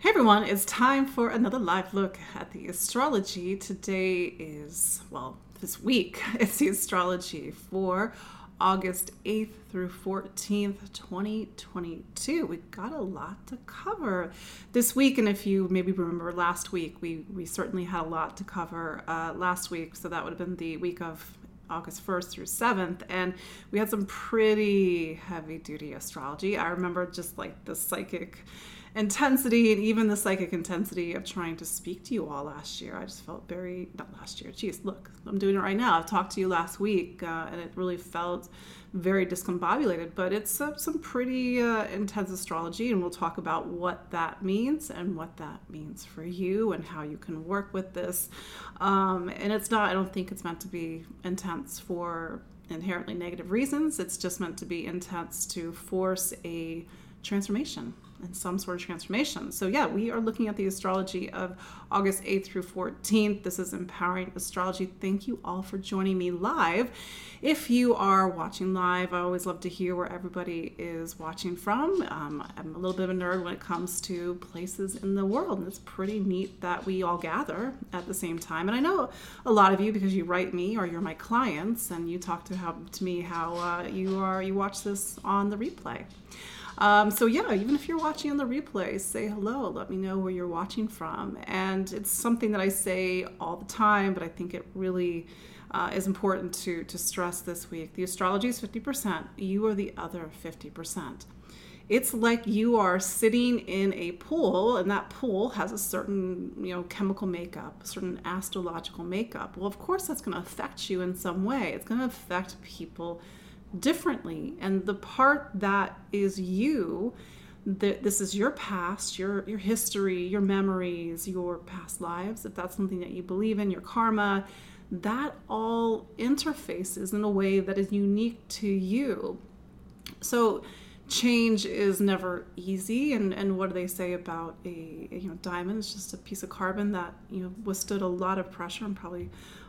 Hey everyone, it's time for another live look at the astrology. Today is, this week, it's the astrology for August 8th through 14th, 2022. We've got a lot to cover this week, and if you maybe remember last week, we certainly had a lot to cover last week, so that would have been the week of August 1st through 7th, and we had some pretty heavy-duty astrology. I remember just like the psychic intensity and even the psychic intensity of trying to speak to you all last year. I just felt not last year, geez, look, I'm doing it right now. I talked to you last week and it really felt very discombobulated, but it's some pretty intense astrology, and we'll talk about what that means and what that means for you and how you can work with this. And I don't think it's meant to be intense for inherently negative reasons. It's just meant to be intense to force a transformation and some sort of transformation. So yeah, we are looking at the astrology of August 8th through 14th. This is Empowering Astrology. Thank you all for joining me live. If you are watching live, I always love to hear where everybody is watching from. I'm a little bit of a nerd when it comes to places in the world, and it's pretty neat that we all gather at the same time. And I know a lot of you, because you write me or you're my clients, and you talk to me how you watch this on the replay. So yeah, even if you're watching on the replay, say hello, let me know where you're watching from. And it's something that I say all the time, but I think it really is important to stress this week. The astrology is 50%. You are the other 50%. It's like you are sitting in a pool, and that pool has a certain, chemical makeup, a certain astrological makeup. Well, of course, that's going to affect you in some way. It's going to affect people differently, and the part that is you, this is your past, your history, your memories, your past lives, if that's something that you believe in, your karma, that all interfaces in a way that is unique to you. So change is never easy, and what do they say about a diamond? It's just a piece of carbon that withstood a lot of pressure and probably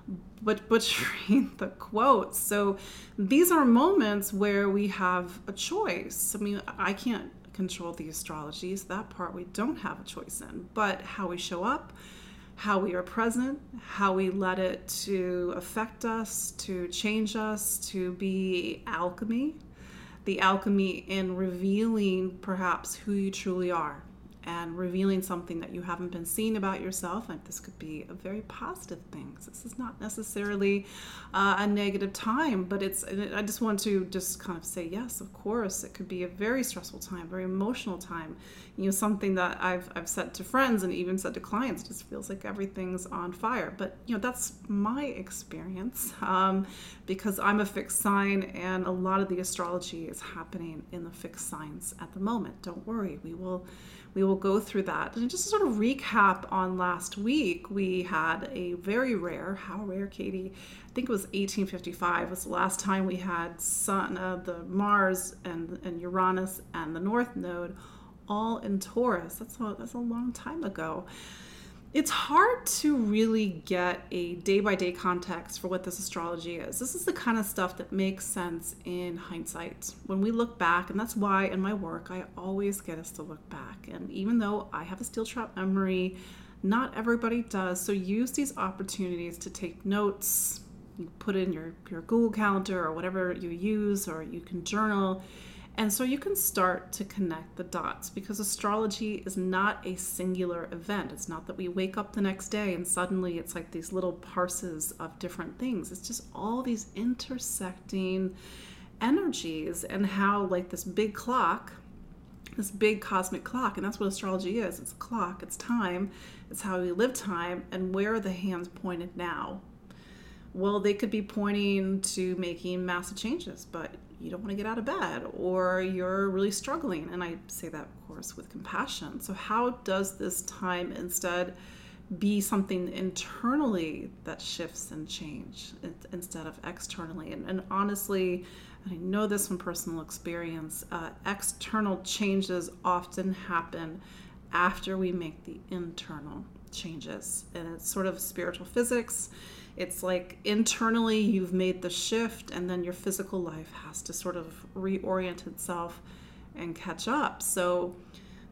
butchering the quotes. So these are moments where we have a choice. I mean, I can't control the astrology, so that part we don't have a choice in, but how we show up, how we are present, how we let it to affect us, to change us, to be alchemy, the alchemy in revealing perhaps who you truly are and revealing something that you haven't been seeing about yourself. And this could be a very positive thing. This is not necessarily a negative time, but I just want to just kind of say, yes, of course, it could be a very stressful time, very emotional time. Something that I've said to friends and even said to clients, it just feels like everything's on fire. But, that's my experience because I'm a fixed sign, and a lot of the astrology is happening in the fixed signs at the moment. Don't worry, we will go through that. And just to sort of recap on last week, we had a very rare, how rare, Katie? I think it was 1855 was the last time we had the Mars and Uranus and the North Node all in Taurus. That's a long time ago. It's hard to really get a day-by-day context for what this astrology is. This is the kind of stuff that makes sense in hindsight. When we look back, and that's why in my work, I always get us to look back. And even though I have a steel trap memory, not everybody does. So use these opportunities to take notes. You put in your Google Calendar or whatever you use, or you can journal. And so you can start to connect the dots, because astrology is not a singular event. It's not that we wake up the next day and suddenly it's like these little parses of different things. It's just all these intersecting energies, and how like this big clock, this big cosmic clock, and that's what astrology is. It's a clock, it's time, it's how we live time, and where are the hands pointed now? Well, they could be pointing to making massive changes, but you don't want to get out of bed, or you're really struggling. And I say that, of course, with compassion. So how does this time instead be something internally that shifts and change instead of externally? And honestly, and I know this from personal experience, external changes often happen after we make the internal changes. And it's sort of spiritual physics. It's like internally you've made the shift, and then your physical life has to sort of reorient itself and catch up. So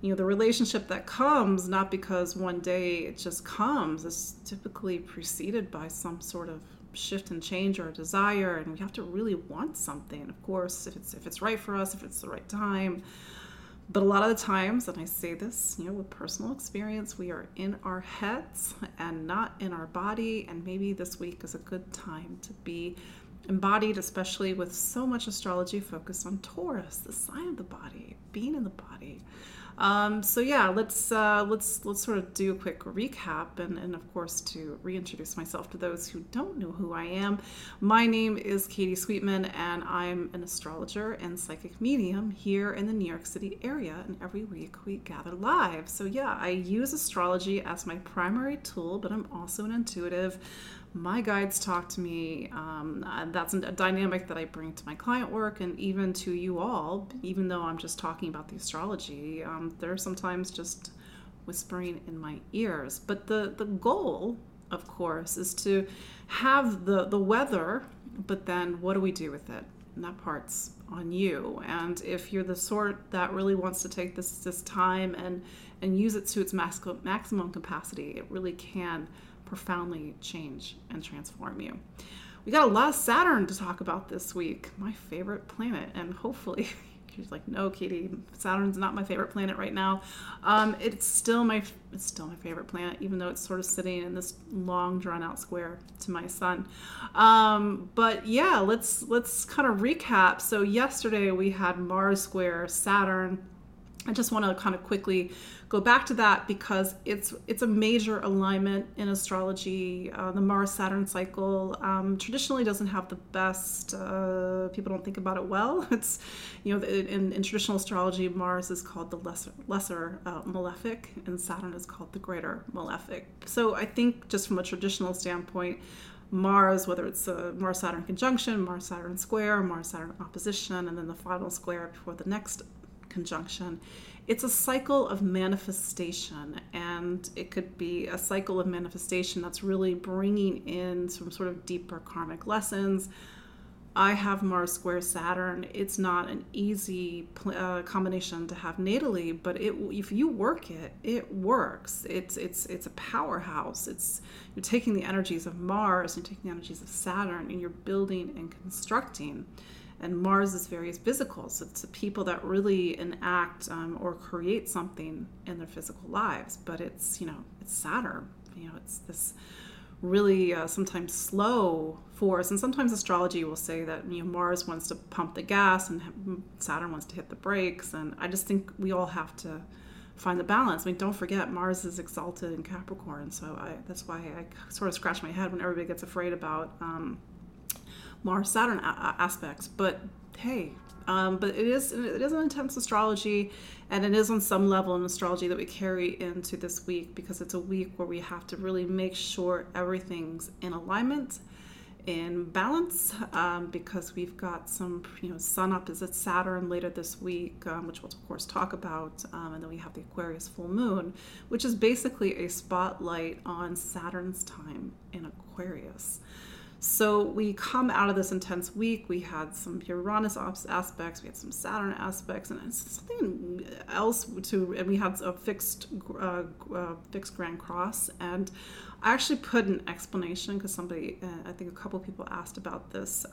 the relationship that comes, not because one day it just comes, is typically preceded by some sort of shift and change or a desire, and we have to really want something, of course, if it's right for us, if it's the right time. But a lot of the times, and I say this, with personal experience, we are in our heads and not in our body, and maybe this week is a good time to be embodied, especially with so much astrology focused on Taurus, the sign of the body, being in the body. So yeah, let's sort of do a quick recap, and of course to reintroduce myself to those who don't know who I am. My name is Katie Sweetman, and I'm an astrologer and psychic medium here in the New York City area, and every week we gather live. So yeah, I use astrology as my primary tool, but I'm also an intuitive. My guides talk to me. That's a dynamic that I bring to my client work and even to you all, even though I'm just talking about the astrology. They're sometimes just whispering in my ears. But the goal, of course, is to have the weather, but then what do we do with it? And that part's on you. And if you're the sort that really wants to take this time and use it to its maximum capacity, it really can profoundly change and transform you. We got a lot of Saturn to talk about this week, my favorite planet, and hopefully you're like, no, Katie, Saturn's not my favorite planet right now. It's still my favorite planet, even though it's sort of sitting in this long drawn out square to my sun. But yeah, let's kind of recap. So yesterday we had Mars square Saturn. I just want to kind of quickly go back to that because it's a major alignment in astrology. The Mars-Saturn cycle traditionally doesn't have the best, people don't think about it well. It's, in traditional astrology, Mars is called the lesser malefic, and Saturn is called the greater malefic. So I think just from a traditional standpoint, Mars, whether it's a Mars-Saturn conjunction, Mars-Saturn square, Mars-Saturn opposition, and then the final square before the next conjunction, it's a cycle of manifestation, and it could be a cycle of manifestation that's really bringing in some sort of deeper karmic lessons. I have Mars square Saturn. It's not an easy combination to have natally, but if you work it, it works. It's a powerhouse. You're taking the energies of Mars, you're taking the energies of Saturn, and you're building and constructing. And Mars is very physical, so it's the people that really enact or create something in their physical lives. But it's Saturn. It's this really sometimes slow force, and sometimes astrology will say that Mars wants to pump the gas and Saturn wants to hit the brakes. And I just think we all have to find the balance. Don't forget Mars is exalted in Capricorn, so that's why I sort of scratch my head when everybody gets afraid about Mars-Saturn aspects, but hey, but it is an intense astrology, and it is on some level an astrology that we carry into this week because it's a week where we have to really make sure everything's in alignment, in balance, because we've got some Sun opposite Saturn later this week, which we'll of course talk about, and then we have the Aquarius full moon, which is basically a spotlight on Saturn's time in Aquarius. So we come out of this intense week. We had some Uranus aspects, we had some Saturn aspects, and something else too. And we had a fixed Grand Cross. And I actually put an explanation because somebody, I think a couple of people asked about this.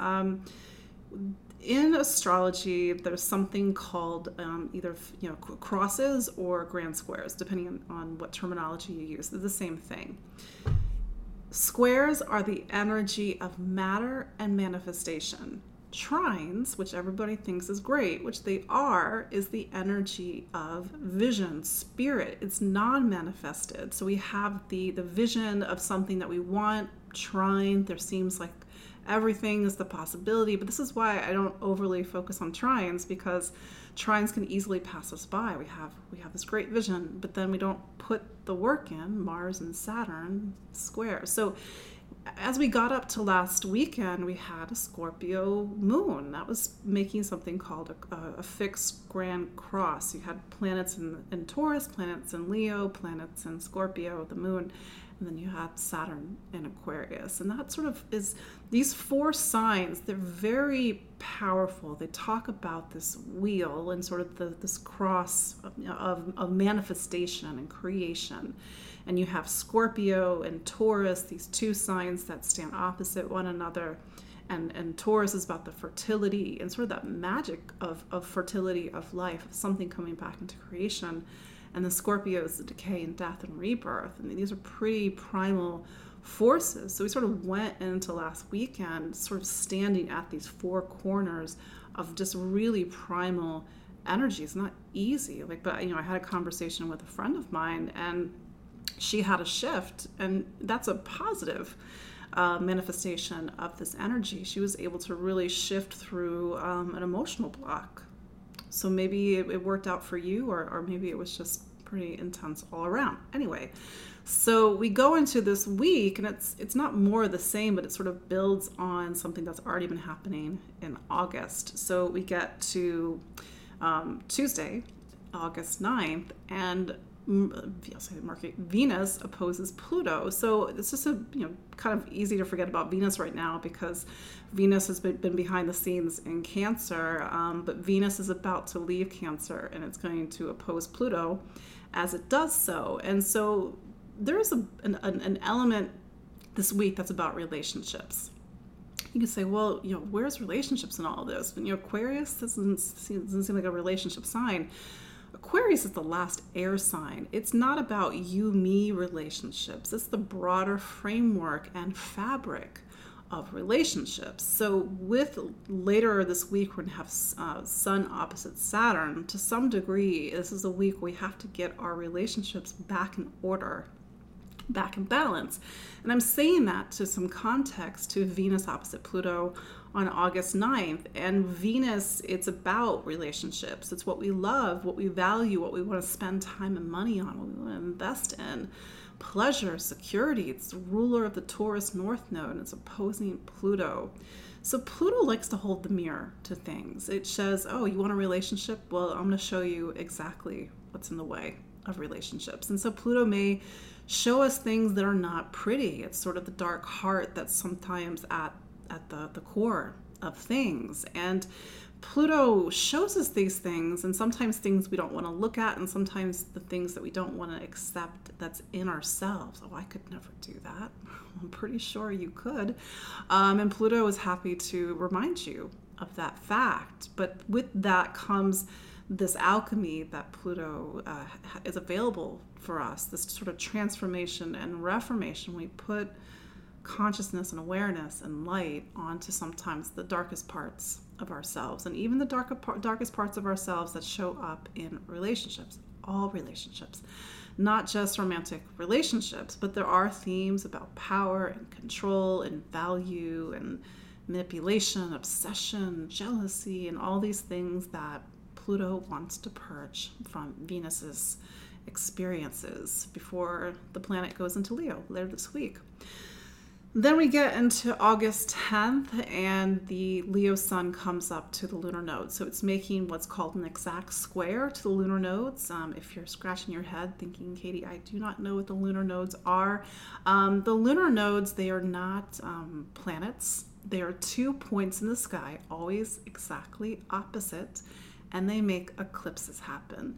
In astrology, there's something called either crosses or grand squares, depending on what terminology you use. They're the same thing. Squares are the energy of matter and manifestation. Trines, which everybody thinks is great, which they are, is the energy of vision, spirit. It's non-manifested. So we have the vision of something that we want. Trine, there seems like everything is the possibility, but this is why I don't overly focus on trines, because trines can easily pass us by. We have this great vision, but then we don't put the work in. Mars and Saturn square. So as we got up to last weekend, we had a Scorpio moon that was making something called a fixed grand cross. You had planets in Taurus, planets in Leo, planets in Scorpio, the moon, and then you had Saturn in Aquarius. And that sort of is, these four signs, they're very powerful. They talk about this wheel and sort of this cross of manifestation and creation. And you have Scorpio and Taurus, these two signs that stand opposite one another. And Taurus is about the fertility and sort of that magic of fertility of life, of something coming back into creation. And the Scorpio is the decay and death and rebirth. I mean, these are pretty primal forces. So we sort of went into last weekend sort of standing at these four corners of just really primal energy. It's not easy. But I had a conversation with a friend of mine, and she had a shift, and that's a positive manifestation of this energy. She was able to really shift through an emotional block. So maybe it worked out for you, or maybe it was just pretty intense all around. Anyway, so we go into this week, and it's not more of the same, but it sort of builds on something that's already been happening in August. So we get to Tuesday, August 9th, and Venus opposes Pluto. So it's just kind of easy to forget about Venus right now, because Venus has been behind the scenes in Cancer, but Venus is about to leave Cancer, and it's going to oppose Pluto as it does so. And so there's an element this week that's about relationships. You can say, well, where's relationships in all of this? But Aquarius doesn't seem like a relationship sign. Aquarius is the last air sign. It's not about you-me relationships. It's the broader framework and fabric of relationships. So with later this week, we're going to have Sun opposite Saturn. To some degree, this is a week we have to get our relationships back in order, back in balance. And I'm saying that to some context to Venus opposite Pluto on August 9th. And Venus, it's about relationships. It's what we love, what we value, what we want to spend time and money on, what we want to invest in. Pleasure, security. It's the ruler of the Taurus North Node, and it's opposing Pluto. So Pluto likes to hold the mirror to things. It says, oh, you want a relationship? Well, I'm going to show you exactly what's in the way of relationships. And so Pluto may show us things that are not pretty. It's sort of the dark heart that's sometimes at the core of things. And Pluto shows us these things, and sometimes things we don't want to look at, and sometimes the things that we don't want to accept that's in ourselves. Oh, I could never do that. I'm pretty sure you could. And Pluto is happy to remind you of that fact. But with that comes this alchemy that Pluto is available for us, this sort of transformation and reformation. We put consciousness and awareness and light onto sometimes the darkest parts of ourselves, and even the darkest parts of ourselves that show up in relationships, all relationships, not just romantic relationships, but there are themes about power and control and value and manipulation, obsession, jealousy, and all these things that Pluto wants to purge from Venus's experiences before the planet goes into Leo later this week. Then we get into August 10th, and the Leo sun comes up to the lunar node. So it's making what's called an exact square to the lunar nodes. If you're scratching your head thinking, Katie, I do not know what the lunar nodes are. The lunar nodes, they are not planets. They are 2 points in the sky, always exactly opposite, and they make eclipses happen.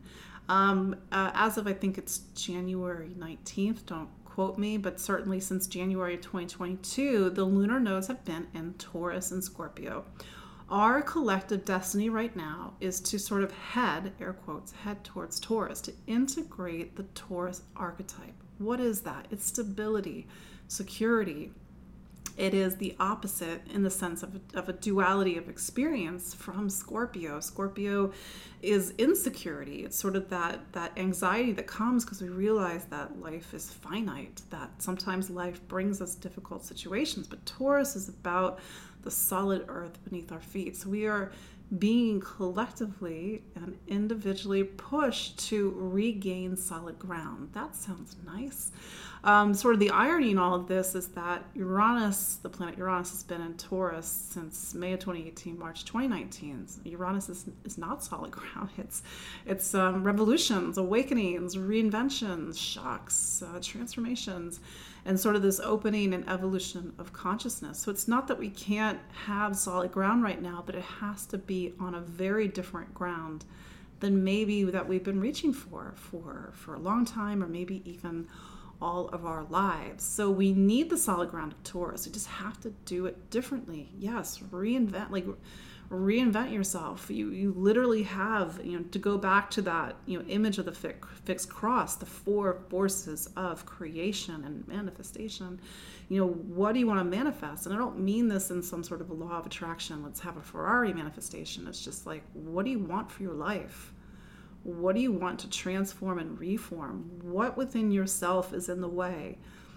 As of, I think it's January 19th, don't quote me, but certainly since January of 2022, the lunar nodes have been in Taurus and Scorpio. Our collective destiny right now is to sort of head, air quotes, head towards Taurus, to integrate the Taurus archetype. What is that? It's stability, security. It is the opposite in the sense of a duality of experience from Scorpio. Scorpio is insecurity. It's sort of that anxiety that comes because we realize that life is finite, that sometimes life brings us difficult situations. But Taurus is about the solid earth beneath our feet. So we are being collectively and individually pushed to regain solid ground. That sounds nice. Sort of the irony in all of this is that Uranus, the planet Uranus, has been in Taurus since May of 2018, March 2019. Uranus is not solid ground. It's revolutions, awakenings, reinventions, shocks, transformations, and sort of this opening and evolution of consciousness. So it's not that we can't have solid ground right now, but it has to be on a very different ground than maybe that we've been reaching for a long time, or maybe even all of our lives. So we need the solid ground of Taurus. We just have to do it differently. Yes, reinvent yourself. You literally have, to go back to that, image of the fixed cross, the four forces of creation and manifestation. What do you want to manifest? And I don't mean this in some sort of a law of attraction, let's have a Ferrari manifestation. It's just like, what do you want for your life? What do you want to transform and reform? What within yourself is in the way?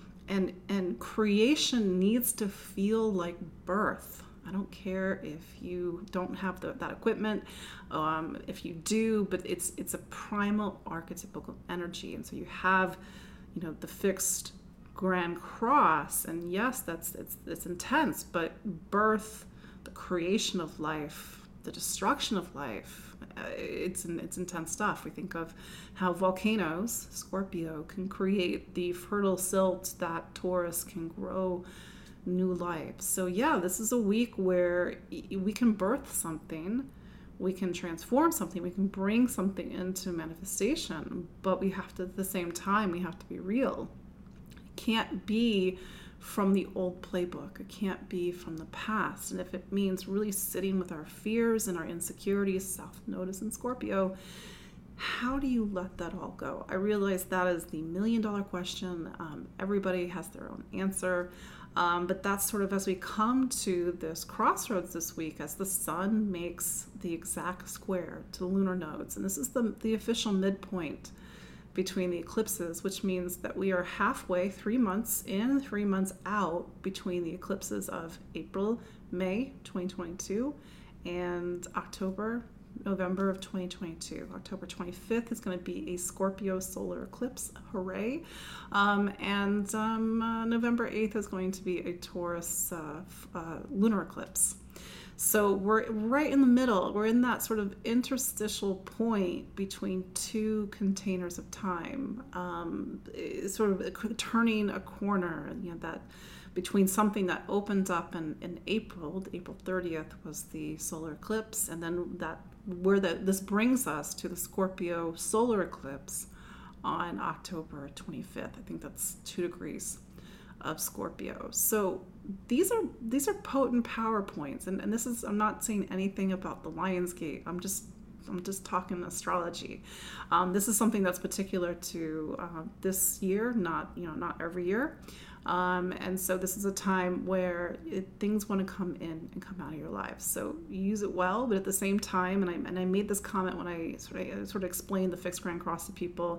And creation needs to feel like birth. I don't care if you don't have that equipment, if you do, but it's a primal archetypical energy. And so you have, the fixed grand cross, and yes, it's intense, but birth, the creation of life, the destruction of life, it's intense stuff. We think of how volcanoes, Scorpio, can create the fertile silt that Taurus can grow new life. So yeah, this is a week where we can birth something, we can transform something, we can bring something into manifestation, but we have to, at the same time, we have to be real. It can't be from the old playbook. It can't be from the past. And if it means really sitting with our fears and our insecurities, South Node is in Scorpio, how do you let that all go? I realize that is the $1 million question. Everybody has their own answer. But that's sort of as we come to this crossroads this week, as the sun makes the exact square to the lunar nodes. And this is the official midpoint between the eclipses, which means that we are halfway, 3 months in, 3 months out between the eclipses of April, May 2022 and November of 2022. October 25th is going to be a Scorpio solar eclipse, hooray. And November 8th is going to be a Taurus lunar eclipse. So we're right in the middle. We're in that sort of interstitial point between two containers of time, sort of turning a corner, that between something that opened up in April 30th was the solar eclipse, and then this brings us to the Scorpio solar eclipse on October 25th. I think that's 2 degrees of Scorpio. So these are potent power points, and this is, I'm not saying anything about the Lionsgate. I'm just talking astrology. This is something that's particular to this year, not every year. And so this is a time where things want to come in and come out of your lives. So use it well, but at the same time, and I made this comment when I sort of explained the fixed grand cross to people,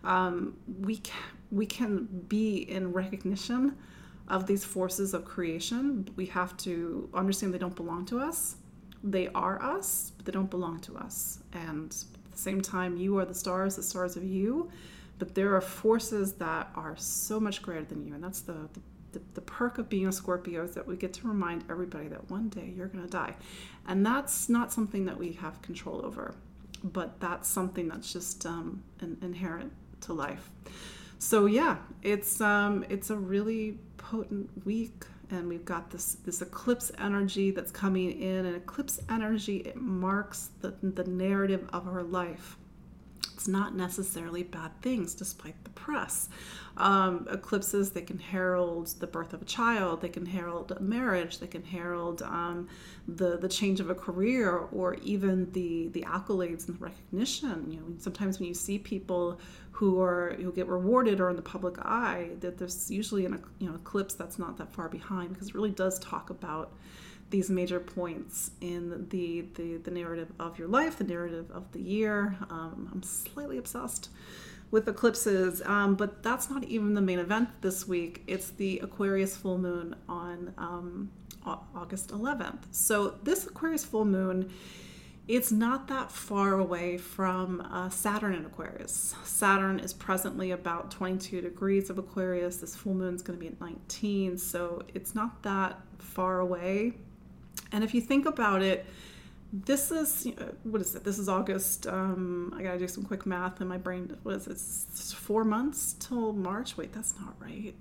we can be in recognition of these forces of creation. We have to understand they don't belong to us. They are us, but they don't belong to us. And at the same time, you are the stars of you. But there are forces that are so much greater than you. And that's the perk of being a Scorpio, is that we get to remind everybody that one day you're going to die. And that's not something that we have control over. But that's something that's just inherent to life. So yeah, it's a really potent week. And we've got this eclipse energy that's coming in. And eclipse energy, it marks the narrative of our life. It's not necessarily bad things, despite the press. Eclipses, they can herald the birth of a child, they can herald a marriage, they can herald the change of a career, or even the accolades and the recognition. Sometimes when you see people who get rewarded or in the public eye, that there's usually an eclipse that's not that far behind, because it really does talk about these major points in the narrative of your life, the narrative of the year. I'm slightly obsessed with eclipses, but that's not even the main event this week. It's the Aquarius full moon on August 11th. So this Aquarius full moon It's not that far away from Saturn in Aquarius. Saturn is presently about 22 degrees of Aquarius. This full moon is going to be at 19, so it's not that far away. And if you think about it, this is, what is it? This is August. I got to do some quick math in my brain. What is it? It's 4 months till March. Wait, that's not right.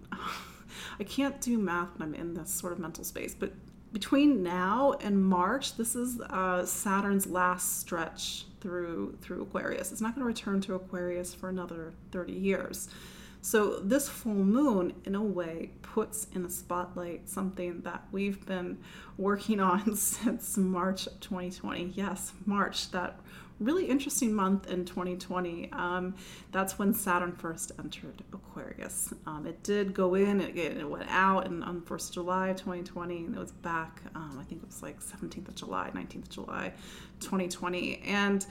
I can't do math when I'm in this sort of mental space, but between now and March, this is Saturn's last stretch through Aquarius. It's not going to return to Aquarius for another 30 years. So this full moon, in a way, puts in a spotlight something that we've been working on since March of 2020. Yes, March, that really interesting month in 2020. That's when Saturn first entered Aquarius. It did go in, it went out, and on 1st of July 2020, and it was back, I think it was like 17th of July, 19th of July 2020. And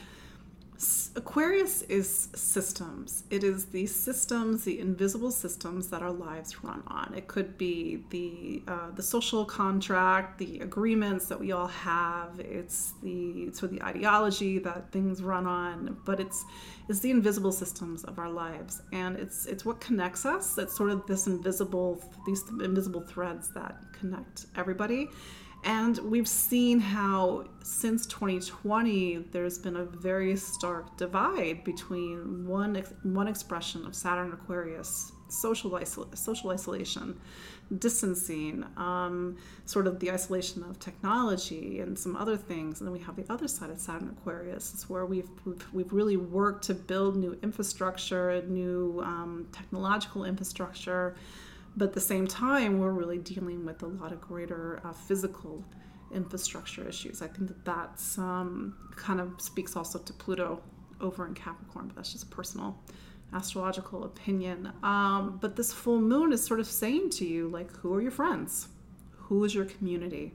Aquarius is systems. It is the systems, the invisible systems that our lives run on. It could be the social contract, the agreements that we all have. It's the ideology that things run on, but it's the invisible systems of our lives, and it's what connects us. It's sort of these invisible threads that connect everybody. And we've seen how since 2020, there's been a very stark divide between one expression of Saturn Aquarius, social isolation, distancing, sort of the isolation of technology and some other things. And then we have the other side of Saturn Aquarius. It's where we've really worked to build new infrastructure, new technological infrastructure. But at the same time, we're really dealing with a lot of greater physical infrastructure issues. I think that's kind of speaks also to Pluto over in Capricorn, but that's just a personal astrological opinion. But this full moon is sort of saying to you, like, who are your friends? Who is your community?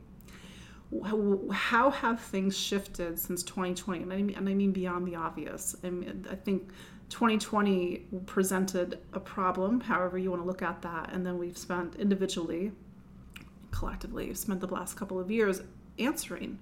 How have things shifted since 2020? And I mean beyond the obvious. I think 2020 presented a problem, however you want to look at that, and then we've spent individually, collectively, spent the last couple of years answering,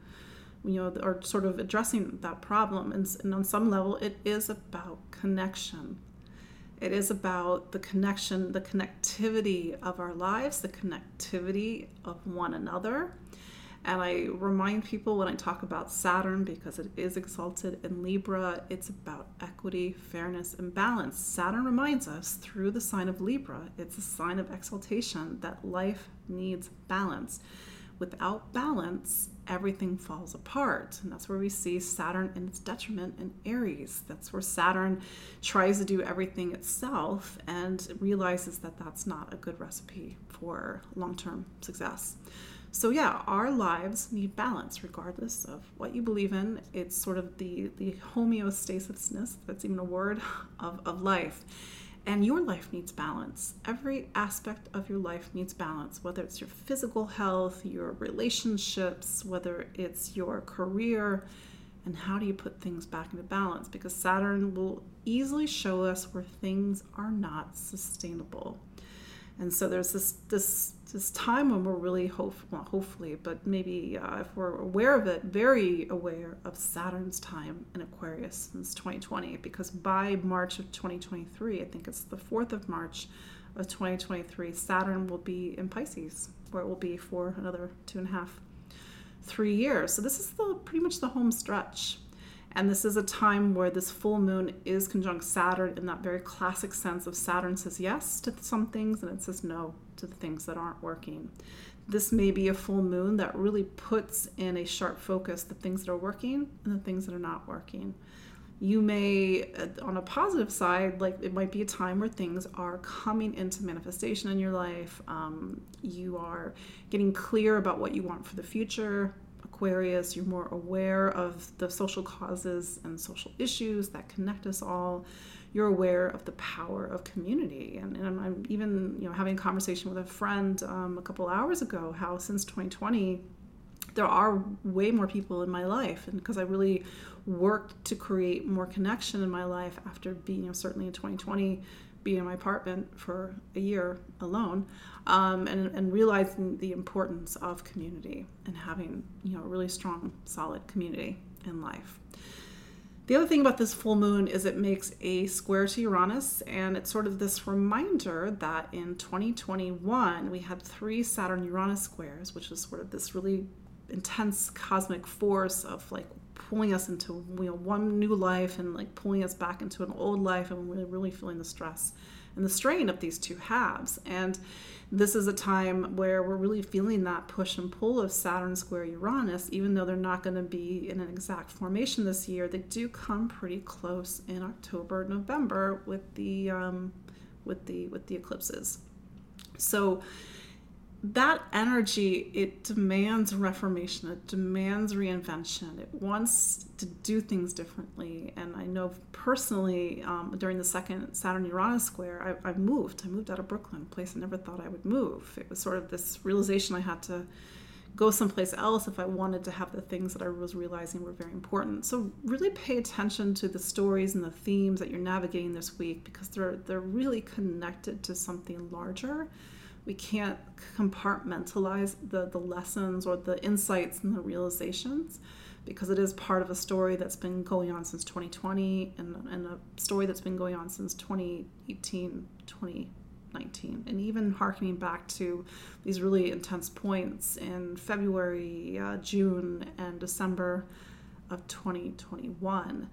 or sort of addressing that problem. And on some level, it is about connection. It is about the connection, the connectivity of our lives, the connectivity of one another. And I remind people when I talk about Saturn, because it is exalted in Libra, it's about equity, fairness, and balance. Saturn reminds us through the sign of Libra, it's a sign of exaltation, that life needs balance. Without balance, everything falls apart. And that's where we see Saturn in its detriment in Aries. That's where Saturn tries to do everything itself and realizes that that's not a good recipe for long-term success. So yeah, our lives need balance regardless of what you believe in. It's sort of the homeostasis, that's even a word, of life. And your life needs balance. Every aspect of your life needs balance, whether it's your physical health, your relationships, whether it's your career, and how do you put things back into balance? Because Saturn will easily show us where things are not sustainable. And so there's this time when we're really hopefully, but maybe if we're aware of it, very aware of Saturn's time in Aquarius since 2020, because by March of 2023, I think it's the 4th of March of 2023, Saturn will be in Pisces, where it will be for another 2.5, 3 years. So this is pretty much the home stretch. And this is a time where this full moon is conjunct Saturn in that very classic sense of Saturn says yes to some things and it says no to the things that aren't working. This may be a full moon that really puts in a sharp focus the things that are working and the things that are not working. You may, on a positive side, like it might be a time where things are coming into manifestation in your life. You are getting clear about what you want for the future. Aquarius, you're more aware of the social causes and social issues that connect us all. You're aware of the power of community. And I'm even having a conversation with a friend a couple hours ago, how since 2020, there are way more people in my life. And because I really worked to create more connection in my life after being, certainly in 2020, being in my apartment for a year alone, and realizing the importance of community and having a really strong, solid community in life. The other thing about this full moon is it makes a square to Uranus, and it's sort of this reminder that in 2021 we had 3 Saturn-Uranus squares, which was sort of this really intense cosmic force of like pulling us into one new life and like pulling us back into an old life, and we're really feeling the stress and the strain of these two halves. And this is a time where we're really feeling that push and pull of Saturn square Uranus. Even though they're not going to be in an exact formation this year, they do come pretty close in October, November with the eclipses. So that energy, it demands reformation, it demands reinvention, it wants to do things differently. And I know personally, during the second Saturn-Uranus square, I moved out of Brooklyn, a place I never thought I would move. It was sort of this realization I had to go someplace else if I wanted to have the things that I was realizing were very important. So really pay attention to the stories and the themes that you're navigating this week, because they're really connected to something larger. We can't compartmentalize the lessons or the insights and the realizations, because it is part of a story that's been going on since 2020 and a story that's been going on since 2018, 2019, and even harkening back to these really intense points in February, June, and December of 2021.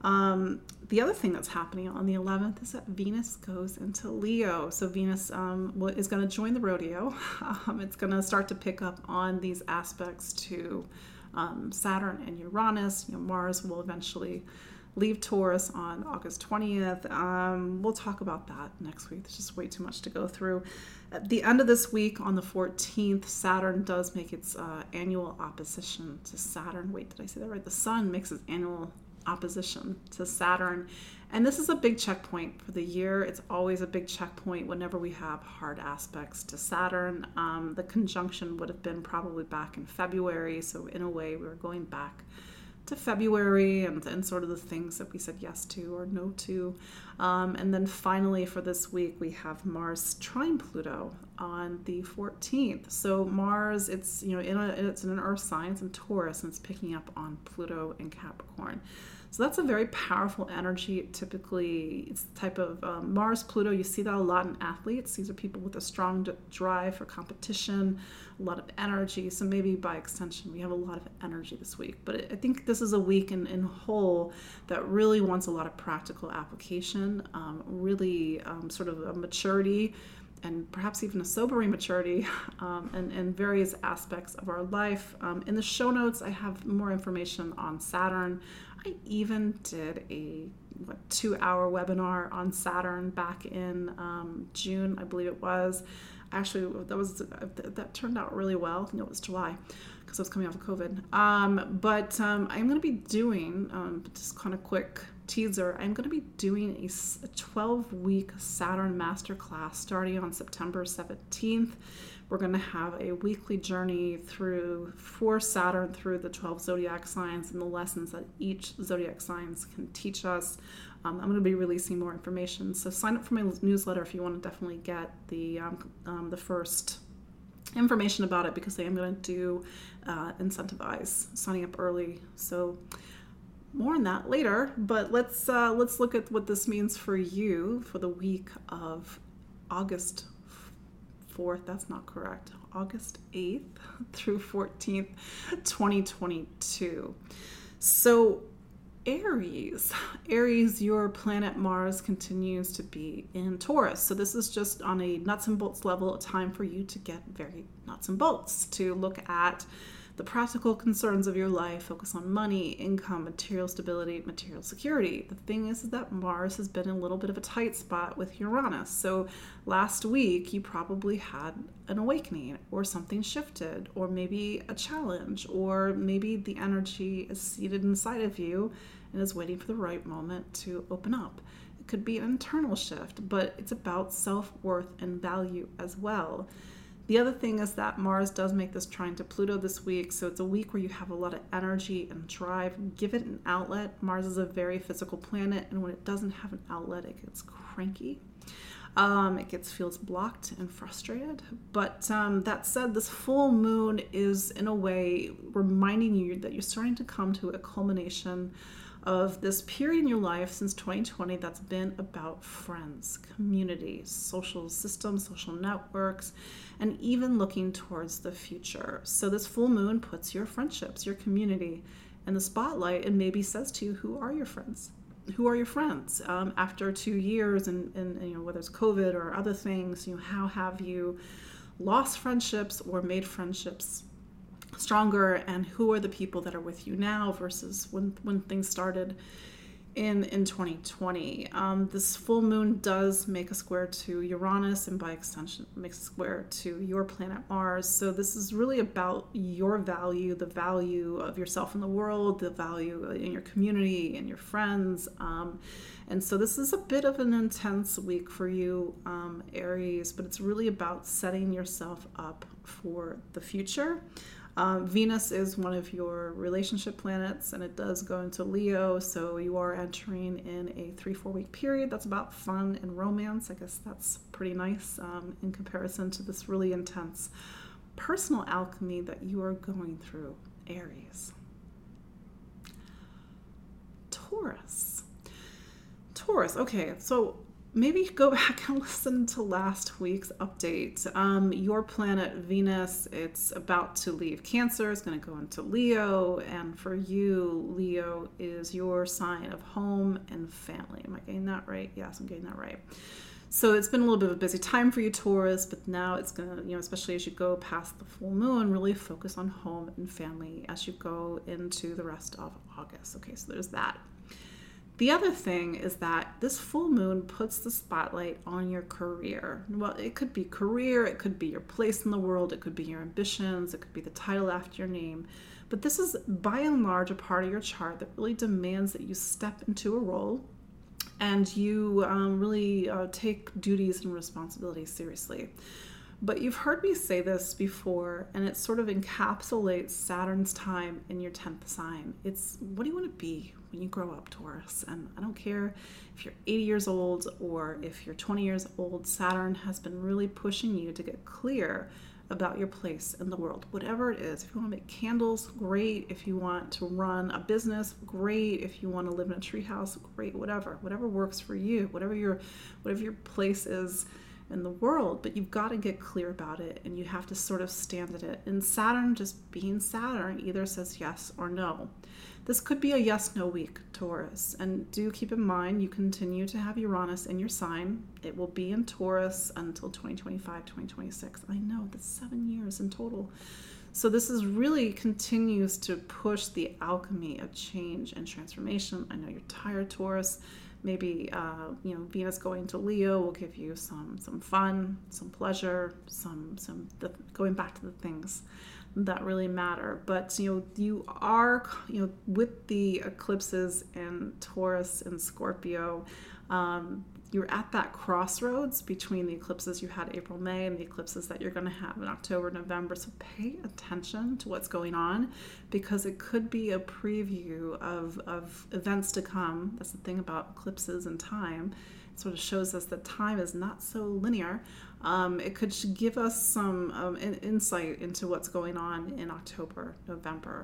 The other thing that's happening on the 11th is that Venus goes into Leo. So Venus is going to join the rodeo. It's going to start to pick up on these aspects to Saturn and Uranus. Mars will eventually leave Taurus on August 20th. We'll talk about that next week. There's just way too much to go through. At the end of this week, on the 14th, Saturn does make its annual opposition to Saturn. Wait, did I say that right? The Sun makes its annual opposition to Saturn, and this is a big checkpoint for the year. It's always a big checkpoint whenever we have hard aspects to Saturn. The conjunction would have been probably back in February, so in a way we were going back to February and sort of the things that we said yes to or no to. And then finally for this week we have Mars trine Pluto on the 14th. So Mars, it's it's in an Earth sign, it's in Taurus, and it's picking up on Pluto in Capricorn. So that's a very powerful energy. Typically, it's the type of Mars, Pluto, you see that a lot in athletes. These are people with a strong drive for competition, a lot of energy. So maybe by extension, we have a lot of energy this week. But I think this is a week in whole that really wants a lot of practical application, really sort of a maturity, and perhaps even a sobering maturity in various aspects of our life. In the show notes, I have more information on Saturn. I even did a 2-hour webinar on Saturn back in June, I believe it was. Actually, that turned out really well. It was July because I was coming off of COVID. But I'm going to be doing, just kind of quick teaser, I'm going to be doing a 12-week Saturn masterclass starting on September 17th. We're going to have a weekly journey for Saturn through the 12 zodiac signs and the lessons that each zodiac signs can teach us. I'm going to be releasing more information, so sign up for my newsletter if you want to definitely get the first information about it, because I am going to incentivize signing up early. So more on that later, but let's look at what this means for you for the week of August 4th, that's not correct, August 8th through 14th, 2022. So Aries, your planet Mars continues to be in Taurus. So this is just on a nuts and bolts level, a time for you to get very nuts and bolts, to look at the practical concerns of your life, focus on money, income, material stability, material security. The thing is that Mars has been in a little bit of a tight spot with Uranus. So last week you probably had an awakening, or something shifted, or maybe a challenge, or maybe the energy is seated inside of you and is waiting for the right moment to open up. It could be an internal shift, but it's about self-worth and value as well. The other thing is that Mars does make this trine to Pluto this week, so it's a week where you have a lot of energy and drive. Give it an outlet. Mars is a very physical planet, and when it doesn't have an outlet, it gets cranky. Feels blocked and frustrated. But that said, this full moon is in a way reminding you that you're starting to come to a culmination of this period in your life since 2020 that's been about friends, community, social systems, social networks, and even looking towards the future. So this full moon puts your friendships, your community in the spotlight and maybe says to you, who are your friends? Who are your friends? After 2 years and whether it's COVID or other things, how have you lost friendships or made friendships stronger, and who are the people that are with you now versus when things started in 2020. This full moon does make a square to Uranus, and by extension makes a square to your planet Mars. So this is really about your value, the value of yourself in the world, the value in your community and your friends. And so this is a bit of an intense week for you, Aries, but it's really about setting yourself up for the future. Venus is one of your relationship planets, and it does go into Leo, so you are entering in a 3-4 week period that's about fun and romance. I guess that's pretty nice in comparison to this really intense personal alchemy that you are going through, Aries. Taurus, okay, so maybe go back and listen to last week's update. Your planet Venus, it's about to leave Cancer. It's going to go into Leo. And for you, Leo is your sign of home and family. Am I getting that right? Yes, I'm getting that right. So it's been a little bit of a busy time for you, Taurus, but now it's going to, especially as you go past the full moon, really focus on home and family as you go into the rest of August. Okay, so there's that. The other thing is that this full moon puts the spotlight on your career. Well, it could be career, it could be your place in the world, it could be your ambitions, it could be the title after your name. But this is by and large a part of your chart that really demands that you step into a role and you really take duties and responsibilities seriously. But you've heard me say this before, and it sort of encapsulates Saturn's time in your 10th sign. It's, what do you want to be when you grow up, Taurus? And I don't care if you're 80 years old or if you're 20 years old, Saturn has been really pushing you to get clear about your place in the world. Whatever it is, if you want to make candles, great. If you want to run a business, great. If you want to live in a treehouse, great. Whatever works for you, whatever your place is in the world, but you've got to get clear about it and you have to sort of stand at it. And Saturn, just being Saturn, either says yes or no. This could be a yes-no week, Taurus. And do keep in mind, you continue to have Uranus in your sign. It will be in Taurus until 2025, 2026. I know, that's 7 years in total. So this is really continues to push the alchemy of change and transformation. I know you're tired, Taurus. Maybe Venus going to Leo will give you some fun, some pleasure, going back to the things that really matter. But you are with the eclipses in Taurus and Scorpio, you're at that crossroads between the eclipses you had April, May, and the eclipses that you're going to have in October, November. So pay attention to what's going on, because it could be a preview of events to come. That's the thing about eclipses and time. It sort of shows us that time is not so linear. It could give us some insight into what's going on in October, November.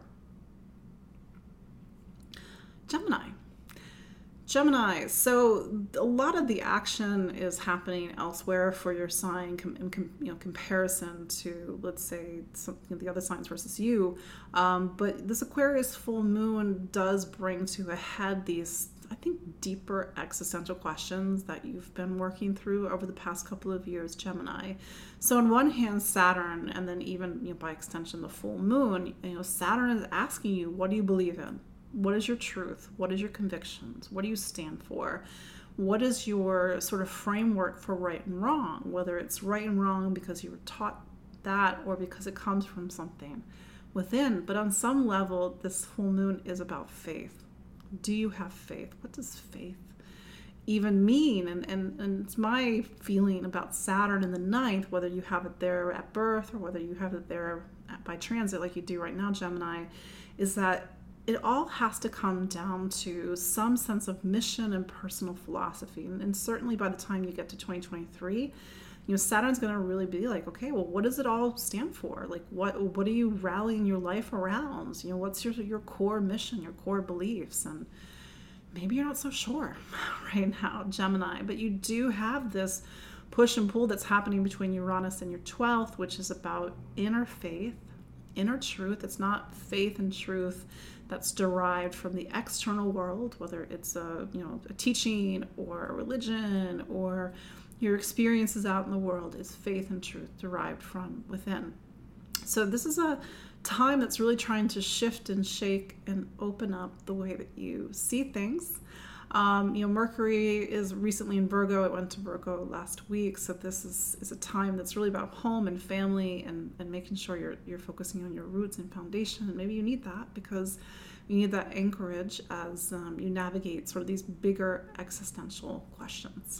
Gemini, so a lot of the action is happening elsewhere for your sign in comparison to, let's say, the other signs versus you. But this Aquarius full moon does bring to a head these, I think, deeper existential questions that you've been working through over the past couple of years, Gemini. So on one hand, Saturn, and then even by extension the full moon, Saturn is asking you, what do you believe in? What is your truth? What is your convictions? What do you stand for? What is your sort of framework for right and wrong? Whether it's right and wrong because you were taught that or because it comes from something within. But on some level, this full moon is about faith. Do you have faith? What does faith even mean. And it's my feeling about Saturn in the ninth, whether you have it there at birth or whether you have it there by transit like you do right now, Gemini, is that it all has to come down to some sense of mission and personal philosophy. And certainly by the time you get to 2023, Saturn's going to really be like, okay, well, what does it all stand for? Like, what are you rallying your life around? What's your core mission, your core beliefs? And maybe you're not so sure right now, Gemini, but you do have this push and pull that's happening between Uranus and your 12th, which is about inner faith, inner truth. It's not faith and truth that's derived from the external world, whether it's a teaching or a religion or your experiences out in the world. Is faith and truth derived from within. So this is a time that's really trying to shift and shake and open up the way that you see things. Mercury is recently in Virgo. It went to Virgo last week. So this is a time that's really about home and family and making sure you're focusing on your roots and foundation. And maybe you need that because you need that anchorage as you navigate sort of these bigger existential questions.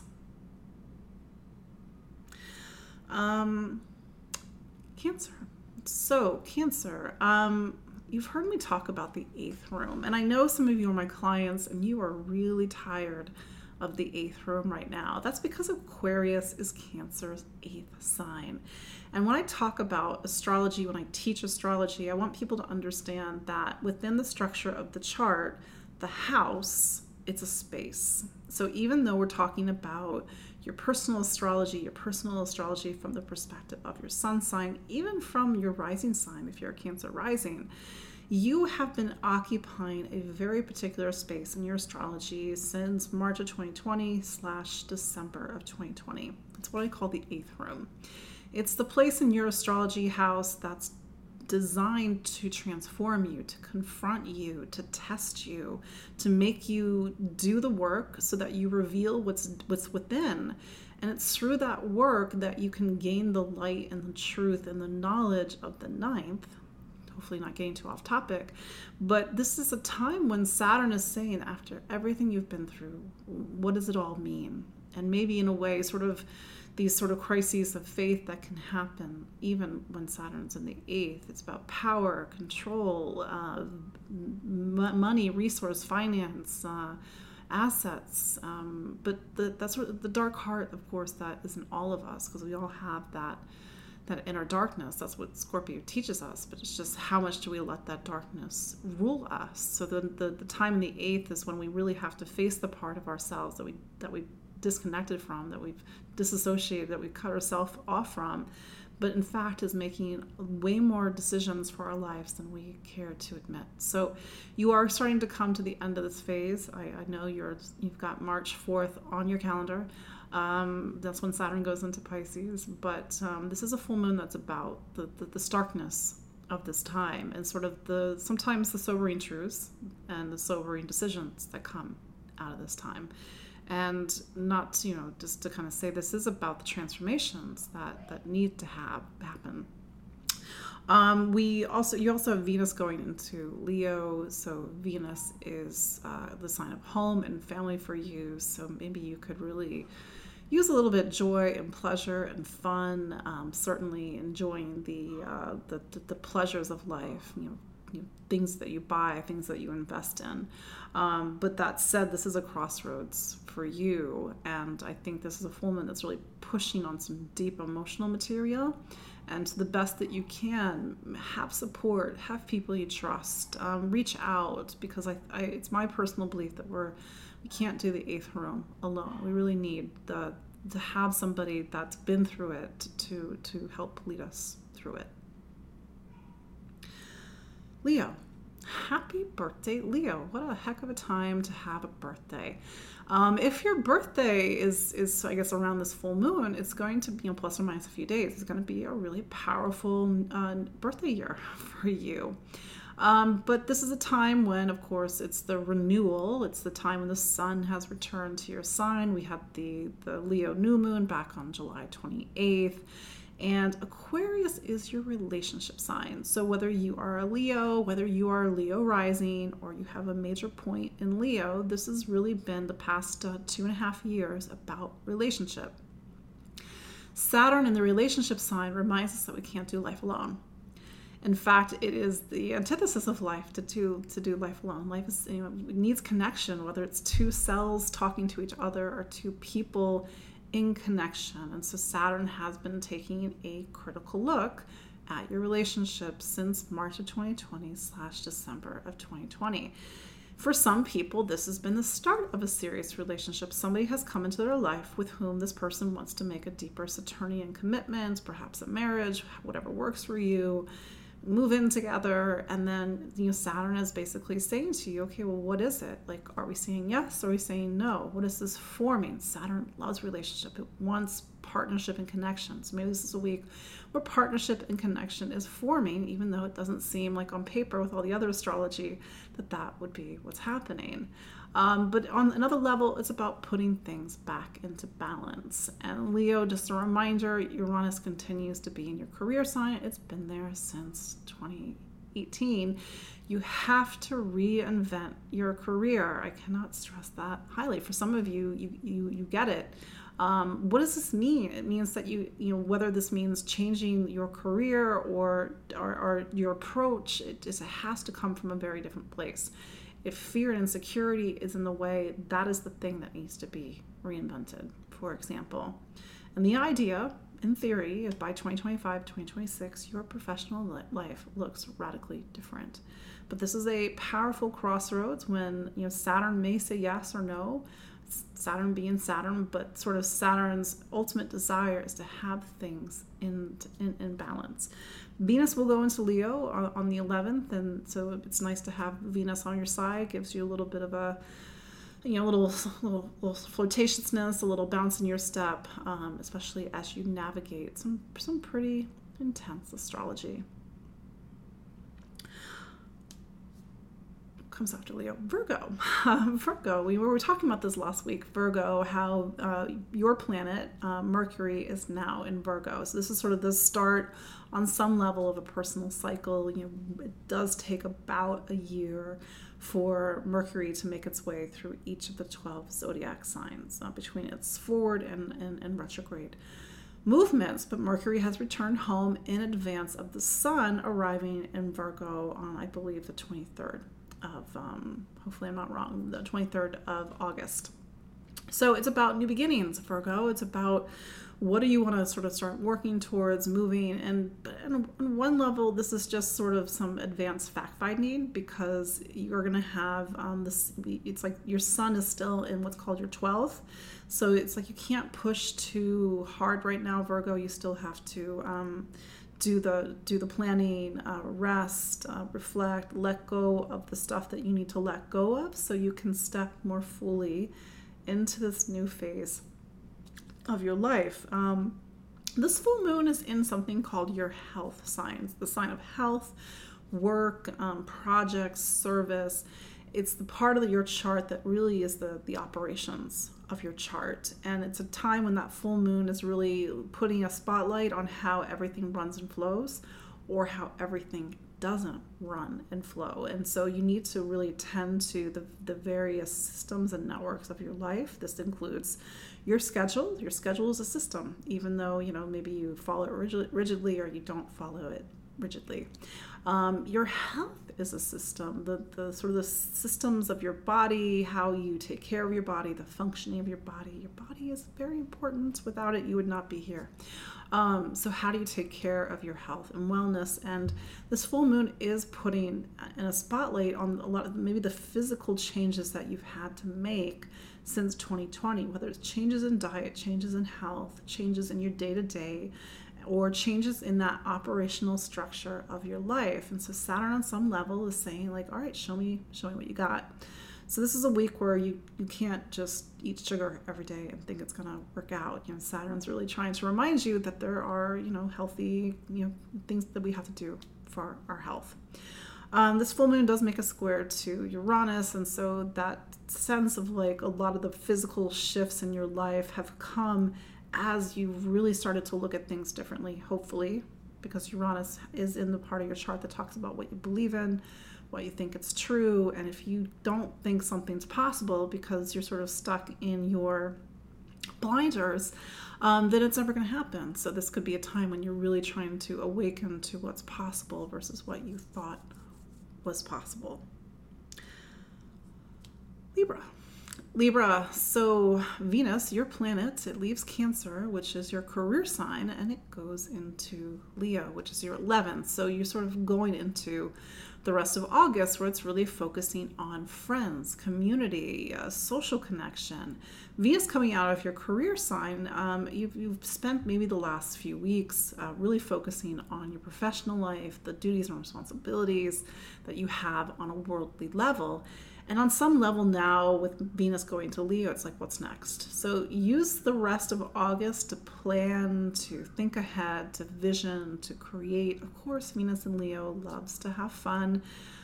Cancer. So Cancer, you've heard me talk about the 8th room, and I know some of you are my clients and you are really tired of the 8th room right now. That's because Aquarius is Cancer's 8th sign. And when I talk about astrology, when I teach astrology, I want people to understand that within the structure of the chart, the house, it's a space. So even though we're talking about your personal astrology from the perspective of your sun sign, even from your rising sign, if you're a Cancer rising, you have been occupying a very particular space in your astrology since March of 2020 / December of 2020. It's what I call the 8th room. It's the place in your astrology house that's designed to transform you, to confront you, to test you, to make you do the work so that you reveal what's within. And it's through that work that you can gain the light and the truth and the knowledge of the 9th. Hopefully not getting too off topic, but this is a time when Saturn is saying, after everything you've been through, what does it all mean? And maybe in a way, sort of these sort of crises of faith that can happen even when Saturn's in the 8th. It's about power, control, money, resource, finance, assets. But that's sort of the dark heart, of course, that is in all of us, because we all have that inner darkness. That's what Scorpio teaches us, but it's just how much do we let that darkness rule us? So the time in the 8th is when we really have to face the part of ourselves that we disconnected from, that we've disassociated, that we've cut ourselves off from, but in fact is making way more decisions for our lives than we care to admit. So you are starting to come to the end of this phase. I know you've got March 4th on your calendar. That's when Saturn goes into Pisces, but this is a full moon that's about the starkness of this time and sort of sometimes the sobering truths and the sobering decisions that come out of this time. And not, just to kind of say this is about the transformations that need to happen. You also have Venus going into Leo, so Venus is the sign of home and family for you. So maybe you could really use a little bit joy and pleasure and fun. Certainly enjoying the pleasures of life. Things that you buy, things that you invest in. But that said, this is a crossroads for you. And I think this is a full moon that's really pushing on some deep emotional material. And to the best that you can, have support, have people you trust, reach out, because it's my personal belief that we can't do the 8th room alone. We really need to have somebody that's been through it to help lead us through it. Leo. Happy birthday, Leo. What a heck of a time to have a birthday. If your birthday is I guess around this full moon, it's going to be plus or minus a few days. It's going to be a really powerful birthday year for you. But this is a time when, of course, it's the renewal. It's the time when the sun has returned to your sign. We had the Leo new moon back on July 28th. And Aquarius is your relationship sign. So whether you are a Leo, whether you are Leo rising, or you have a major point in Leo, this has really been the past 2.5 years about relationship. Saturn in the relationship sign reminds us that we can't do life alone. In fact, it is the antithesis of life to do life alone. Life is, it needs connection, whether it's two cells talking to each other or two people in connection. And so Saturn has been taking a critical look at your relationship since March of 2020 / December of 2020. For some people, this has been the start of a serious relationship. Somebody has come into their life with whom this person wants to make a deeper Saturnian commitment, perhaps a marriage, whatever works for you, move in together. And then, Saturn is basically saying to you, okay, well, what is it? Like, are we saying yes? Or are we saying no? What is this forming? Saturn loves relationship. It wants partnership and connection. So maybe this is a week where partnership and connection is forming, even though it doesn't seem like on paper with all the other astrology that would be what's happening. But on another level, it's about putting things back into balance. And Leo, just a reminder, Uranus continues to be in your career sign. It's been there since 2018. You have to reinvent your career. I cannot stress that highly. For some of you, you get it. What does this mean? It means that whether this means changing your career or your approach, it has to come from a very different place. If fear and insecurity is in the way, that is the thing that needs to be reinvented, for example. And the idea, in theory, is by 2025, 2026, your professional life looks radically different. But this is a powerful crossroads when Saturn may say yes or no. Saturn being Saturn, but sort of Saturn's ultimate desire is to have things in balance. Venus will go into Leo on the 11th, and so it's nice to have Venus on your side. Gives you a little bit of a little flirtatiousness, a little bounce in your step, especially as you navigate some pretty intense astrology. Comes after Leo. Virgo. Virgo, we were talking about this last week. Virgo, how your planet, Mercury, is now in Virgo. So this is sort of the start on some level of a personal cycle. It does take about a year for Mercury to make its way through each of the 12 zodiac signs between its forward and retrograde movements. But Mercury has returned home in advance of the Sun arriving in Virgo on, I believe, the 23rd. Of hopefully I'm not wrong, the 23rd of August. So it's about new beginnings, Virgo. It's about what do you want to sort of start working towards, moving, and on one level, this is just sort of some advanced fact-finding because you're going to have this. It's like your sun is still in what's called your 12th, so it's like you can't push too hard right now, Virgo. You still have to do the planning, rest, reflect, let go of the stuff that you need to let go of so you can step more fully into this new phase of your life. This full moon is in something called your health signs, the sign of health, work, projects, service. It's the part of your chart that really is the operations of your chart. And it's a time when that full moon is really putting a spotlight on how everything runs and flows or how everything doesn't run and flow. And so you need to really tend to the various systems and networks of your life. This includes your schedule. Your schedule is a system, even though, maybe you follow it rigidly or you don't follow it rigidly. Your health is a system, the sort of the systems of your body, how you take care of your body, the functioning of your body. Your body is very important. Without it, you would not be here. So how do you take care of your health and wellness? And this full moon is putting in a spotlight on a lot of maybe the physical changes that you've had to make since 2020, whether it's changes in diet, changes in health, changes in your day-to-day, or changes in that operational structure of your life. And so Saturn on some level is saying like, all right, show me what you got. So this is a week where you can't just eat sugar every day and think it's going to work out. Saturn's really trying to remind you that there are, healthy, things that we have to do for our health. This full moon does make a square to Uranus, and so that sense of like a lot of the physical shifts in your life have come as you've really started to look at things differently, hopefully, because Uranus is in the part of your chart that talks about what you believe in, what you think it's true. And if you don't think something's possible because you're sort of stuck in your blinders, then it's never going to happen. So this could be a time when you're really trying to awaken to what's possible versus what you thought was possible. Libra, so Venus, your planet, it leaves Cancer, which is your career sign, and it goes into Leo, which is your 11th. So you're sort of going into the rest of August where it's really focusing on friends, community, social connection. Venus coming out of your career sign, you've spent maybe the last few weeks really focusing on your professional life, the duties and responsibilities that you have on a worldly level. And on some level now, with Venus going to Leo, it's like, what's next? So use the rest of August to plan, to think ahead, to vision, to create. Of course, Venus in Leo loves to have fun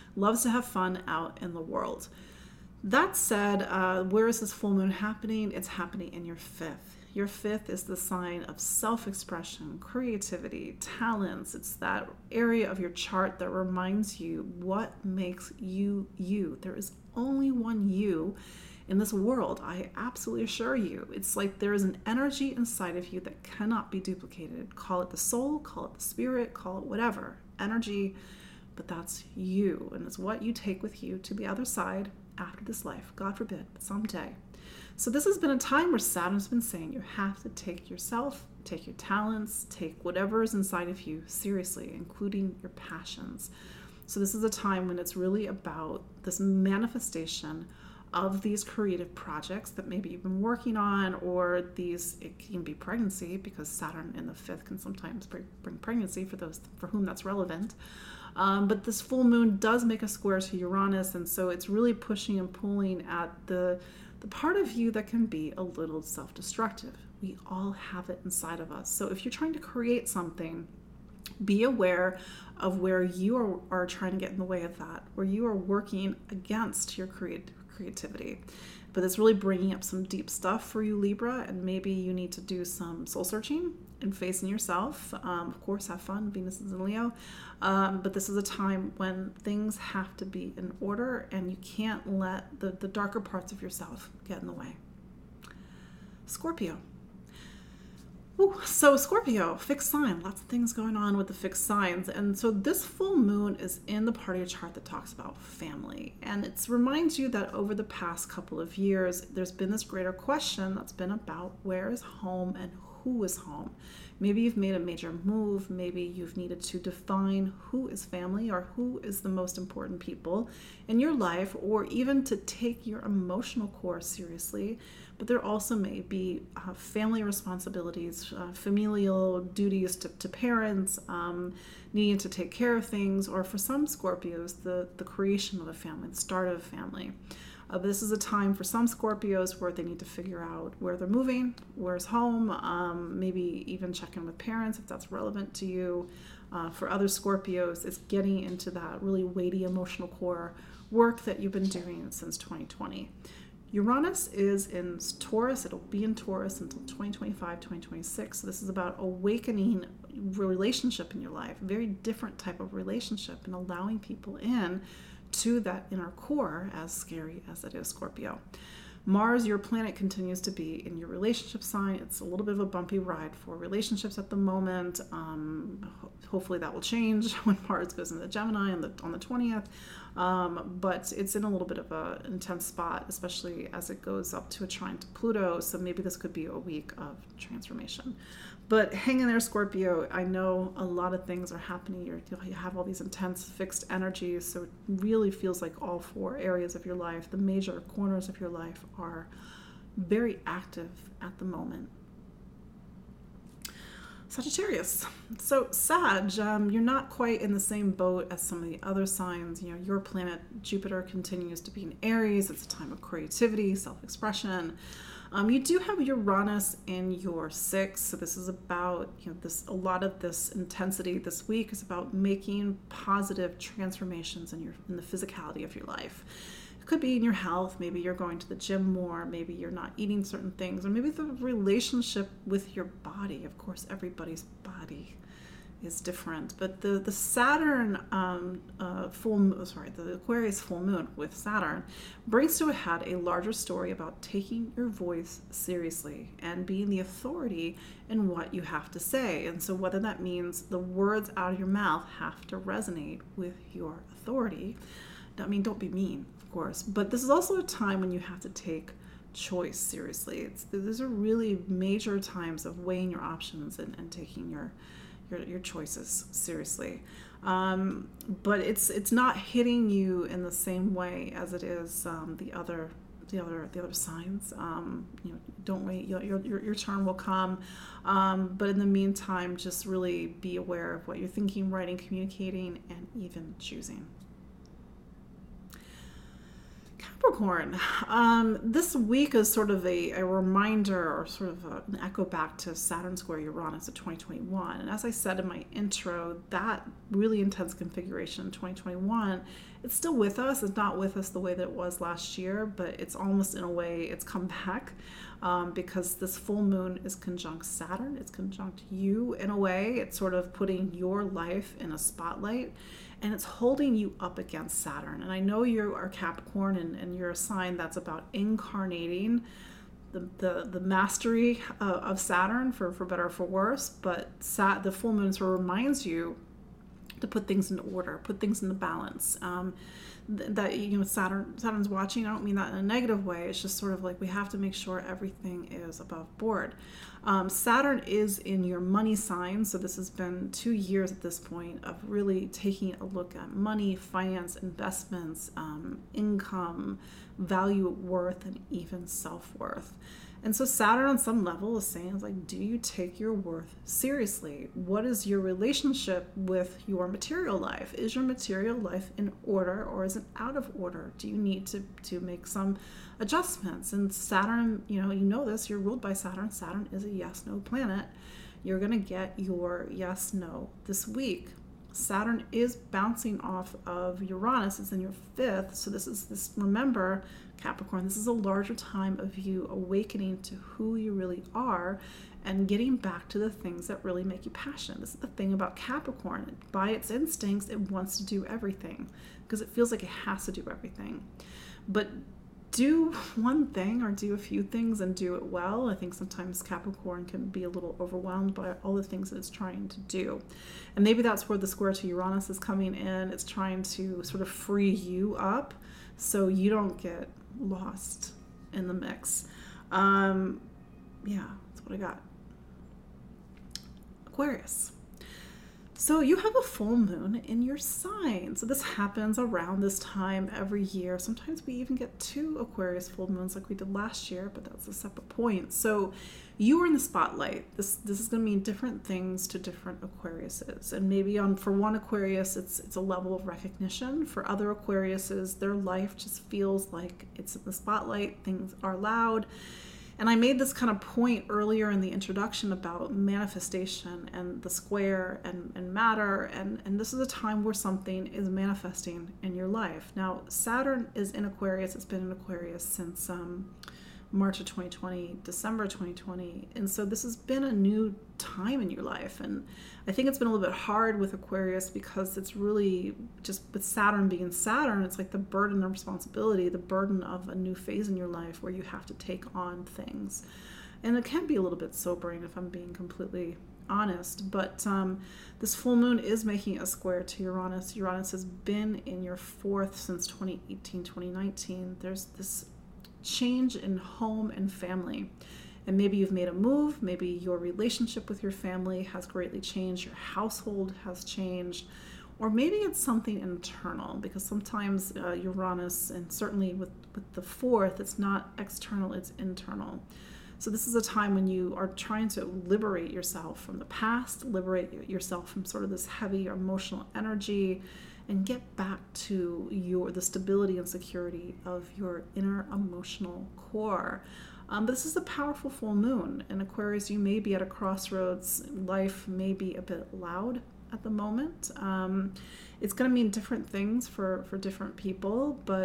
out in the world. That said, where is this full moon happening? It's happening in your 5th. Your 5th is the sign of self-expression, creativity, talents. It's that area of your chart that reminds you what makes you you. There is only one you in this world. I absolutely assure you. It's like there is an energy inside of you that cannot be duplicated. Call it the soul, call it the spirit, call it whatever. Energy, but that's you. And it's what you take with you to the other side after this life. God forbid, but someday. So this has been a time where Saturn's been saying you have to take yourself, take your talents, take whatever is inside of you seriously, including your passions. So this is a time when it's really about this manifestation of these creative projects that maybe you've been working on, or it can be pregnancy, because Saturn in the 5th can sometimes bring pregnancy for those for whom that's relevant. But this full moon does make a square to Uranus, and so it's really pushing and pulling at the part of you that can be a little self-destructive. We all have it inside of us. So if you're trying to create something, be aware of where you are trying to get in the way of that, where you are working against your creativity. But it's really bringing up some deep stuff for you, Libra, and maybe you need to do some soul searching and facing yourself. Of course, have fun. Venus is in Leo. But this is a time when things have to be in order, and you can't let the darker parts of yourself get in the way. Scorpio. So Scorpio, fixed sign, lots of things going on with the fixed signs. And so this full moon is in the part of your chart that talks about family. And it reminds you that over the past couple of years, there's been this greater question that's been about where is home and who is home. Maybe you've made a major move. Maybe you've needed to define who is family or who is the most important people in your life, or even to take your emotional core seriously. But there also may be family responsibilities, familial duties to parents, needing to take care of things, or for some Scorpios, the creation of a family, the start of a family. This is a time for some Scorpios where they need to figure out where they're moving, where's home, maybe even check in with parents if that's relevant to you. For other Scorpios, it's getting into that really weighty emotional core work that you've been doing since 2020. Uranus is in Taurus. It'll be in Taurus until 2025, 2026. So this is about awakening relationship in your life, a very different type of relationship, and allowing people in to that inner core, as scary as it is, Scorpio. Mars, your planet, continues to be in your relationship sign. It's a little bit of a bumpy ride for relationships at the moment. Hopefully that will change when Mars goes into Gemini on the 20th. But it's in a little bit of an intense spot, especially as it goes up to a trine to Pluto. So maybe this could be a week of transformation. But hang in there, Scorpio. I know a lot of things are happening. You have all these intense fixed energies, so it really feels like all 4 areas of your life, the major corners of your life, are very active at the moment. Sagittarius. So Sag, you're not quite in the same boat as some of the other signs. You know, your planet Jupiter continues to be in Aries. It's a time of creativity, self-expression. You do have Uranus in your 6th, so this is about, a lot of this intensity this week is about making positive transformations in the physicality of your life. It could be in your health. Maybe you're going to the gym more. Maybe you're not eating certain things. Or maybe the relationship with your body. Of course, everybody's body is different. But the Saturn the Aquarius full moon with Saturn brings to a head a larger story about taking your voice seriously and being the authority in what you have to say. And so whether that means the words out of your mouth have to resonate with your authority. I mean, don't be mean, of course, but this is also a time when you have to take choice seriously. These are really major times of weighing your options and taking your choices seriously, but it's not hitting you in the same way as it is the other signs. Don't wait. Your turn will come, but in the meantime, just really be aware of what you're thinking, writing, communicating, and even choosing. Capricorn, this week is sort of a reminder or sort of an echo back to Saturn square Uranus of 2021. And as I said in my intro, that really intense configuration in 2021, it's still with us. It's not with us the way that it was last year, but it's almost in a way it's come back because this full moon is conjunct Saturn. It's conjunct you in a way. It's sort of putting your life in a spotlight. And it's holding you up against Saturn. And I know you are Capricorn and you're a sign that's about incarnating the mastery of Saturn for better or for worse. But the full moon sort of reminds you to put things into order, put things into balance. That Saturn's watching. I don't mean that in a negative way. It's just sort of like we have to make sure everything is above board. Saturn is in your money sign, so this has been 2 years at this point of really taking a look at money, finance, investments, income, value, worth, and even self-worth. And so Saturn on some level is saying, like, do you take your worth seriously? What is your relationship with your material life? Is your material life in order or is it out of order? Do you need to make some adjustments? And Saturn, you know this, you're ruled by Saturn. Saturn is a yes-no planet. You're going to get your yes-no this week. Saturn is bouncing off of Uranus. It's in your fifth. So remember, Capricorn, this is a larger time of you awakening to who you really are and getting back to the things that really make you passionate. This is the thing about Capricorn. By its instincts, it wants to do everything because it feels like it has to do everything. But do one thing or do a few things and do it well. I think sometimes Capricorn can be a little overwhelmed by all the things that it's trying to do. And maybe that's where the square to Uranus is coming in. It's trying to sort of free you up so you don't get lost in the mix. That's what I got. Aquarius. So you have a full moon in your sign. So this happens around this time every year. Sometimes we even get 2 Aquarius full moons like we did last year, but that's a separate point. So you are in the spotlight. This is going to mean different things to different Aquariuses. And maybe for one Aquarius, it's a level of recognition. For other Aquariuses, their life just feels like it's in the spotlight. Things are loud. And I made this kind of point earlier in the introduction about manifestation and the square and matter. And this is a time where something is manifesting in your life. Now, Saturn is in Aquarius. It's been in Aquarius since March of 2020, December 2020. And so this has been a new time in your life. And I think it's been a little bit hard with Aquarius because it's really just with Saturn being Saturn, it's like the burden of responsibility, the burden of a new phase in your life where you have to take on things. And it can be a little bit sobering if I'm being completely honest. But this full moon is making a square to Uranus. Uranus has been in your 4th since 2018, 2019. There's this change in home and family. And maybe you've made a move, maybe your relationship with your family has greatly changed, your household has changed, or maybe it's something internal, because sometimes Uranus, and certainly with the 4th, it's not external, it's internal. So this is a time when you are trying to liberate yourself from the past, liberate yourself from sort of this heavy emotional energy, and get back to the stability and security of your inner emotional core. But this is a powerful full moon. In Aquarius, you may be at a crossroads. Life may be a bit loud at the moment. It's going to mean different things for different people, but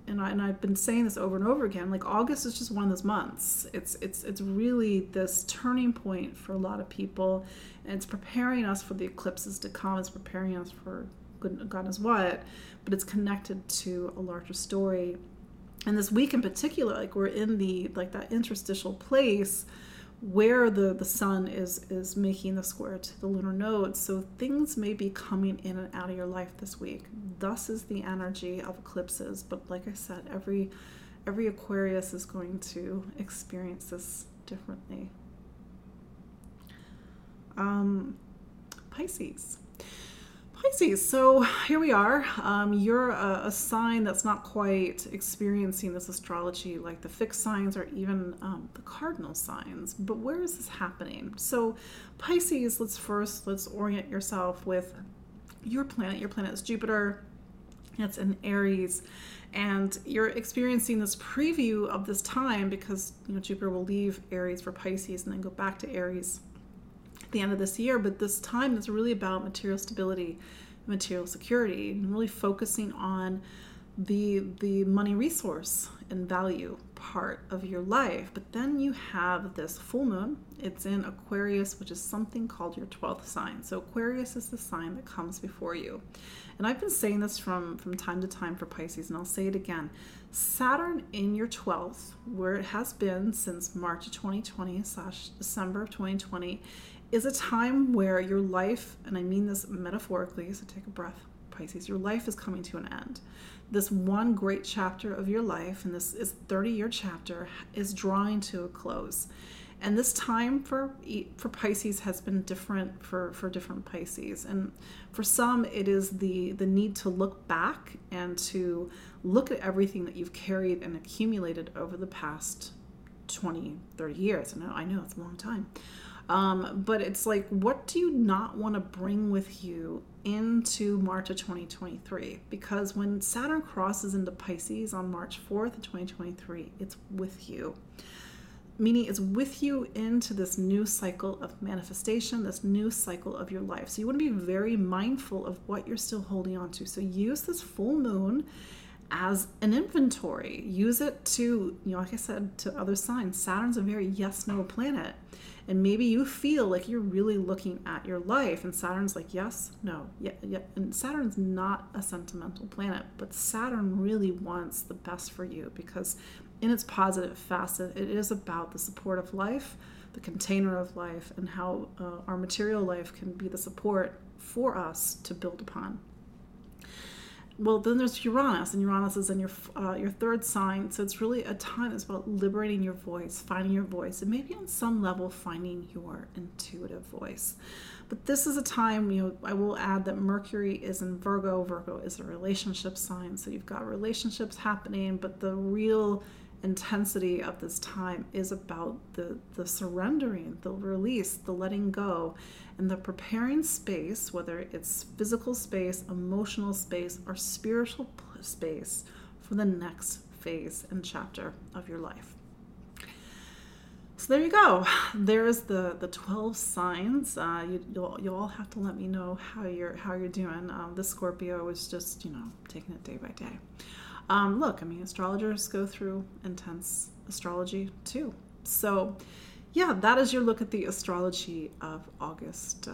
and I've been saying this over and over again, like August is just one of those months. It's really this turning point for a lot of people, and it's preparing us for the eclipses to come. It's preparing us for God knows what, but it's connected to a larger story. And this week in particular, like we're in that interstitial place where the sun is making the square to the lunar node. So things may be coming in and out of your life this week. Thus is the energy of eclipses. But like I said, every Aquarius is going to experience this differently. Pisces. So here we are. You're a sign that's not quite experiencing this astrology like the fixed signs or even the cardinal signs. But where is this happening? So Pisces, let's orient yourself with your planet. Your planet is Jupiter. It's in Aries. And you're experiencing this preview of this time because Jupiter will leave Aries for Pisces and then go back to Aries the end of this year. But this time is really about material stability, material security, and really focusing on the money resource and value part of your life. But then you have this full moon. It's in Aquarius, which is something called your 12th sign. So Aquarius is the sign that comes before you. And I've been saying this from time to time for Pisces, and I'll say it again. Saturn in your 12th, where it has been since March of 2020 / December of 2020, is a time where your life, and I mean this metaphorically, so take a breath, Pisces, your life is coming to an end. This one great chapter of your life, and this is 30-year chapter, is drawing to a close. And this time for Pisces has been different for different Pisces. And for some, it is the need to look back and to look at everything that you've carried and accumulated over the past 20, 30 years. I know it's a long time. But it's like, what do you not want to bring with you into March of 2023? Because when Saturn crosses into Pisces on March 4th of 2023, it's with you. Meaning it's with you into this new cycle of manifestation, this new cycle of your life. So you want to be very mindful of what you're still holding on to. So use this full moon as an inventory. Use it to, like I said, to other signs. Saturn's a very yes-no planet. And maybe you feel like you're really looking at your life, and Saturn's like, yes, no, yeah. And Saturn's not a sentimental planet, but Saturn really wants the best for you, because in its positive facet, it is about the support of life, the container of life, and how our material life can be the support for us to build upon. Well, then there's Uranus, and Uranus is in your third sign. So it's really a time that's about liberating your voice, finding your voice, and maybe on some level finding your intuitive voice. But this is a time, I will add that Mercury is in Virgo. Virgo is a relationship sign. So you've got relationships happening, but the real intensity of this time is about the surrendering, the release, the letting go, and the preparing space, whether it's physical space, emotional space, or spiritual space, for the next phase and chapter of your life. So there you go. There's the 12 signs. You'll all have to let me know how you're doing. This Scorpio is just taking it day by day. Look, astrologers go through intense astrology too. So yeah, that is your look at the astrology of August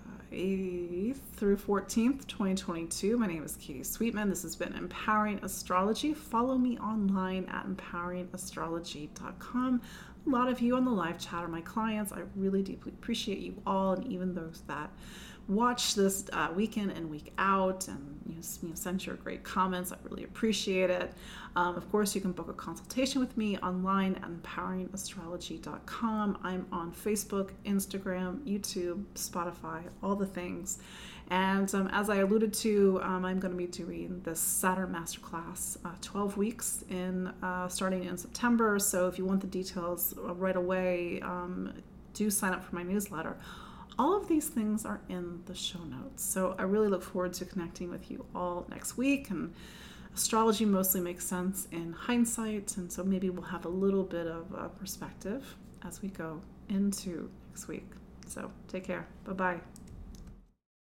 8th through 14th, 2022. My name is Katie Sweetman. This has been Empowering Astrology. Follow me online at empoweringastrology.com. A lot of you on the live chat are my clients. I really deeply appreciate you all, and even those that watch this week in and week out, and send your great comments. I really appreciate it. Of course, you can book a consultation with me online at empoweringastrology.com. I'm on Facebook, Instagram, YouTube, Spotify, all the things. And as I alluded to, I'm going to be doing this Saturn Masterclass, 12 weeks starting in September. So if you want the details right away, do sign up for my newsletter. All of these things are in the show notes. So I really look forward to connecting with you all next week. And astrology mostly makes sense in hindsight. And so maybe we'll have a little bit of perspective as we go into next week. So take care. Bye-bye.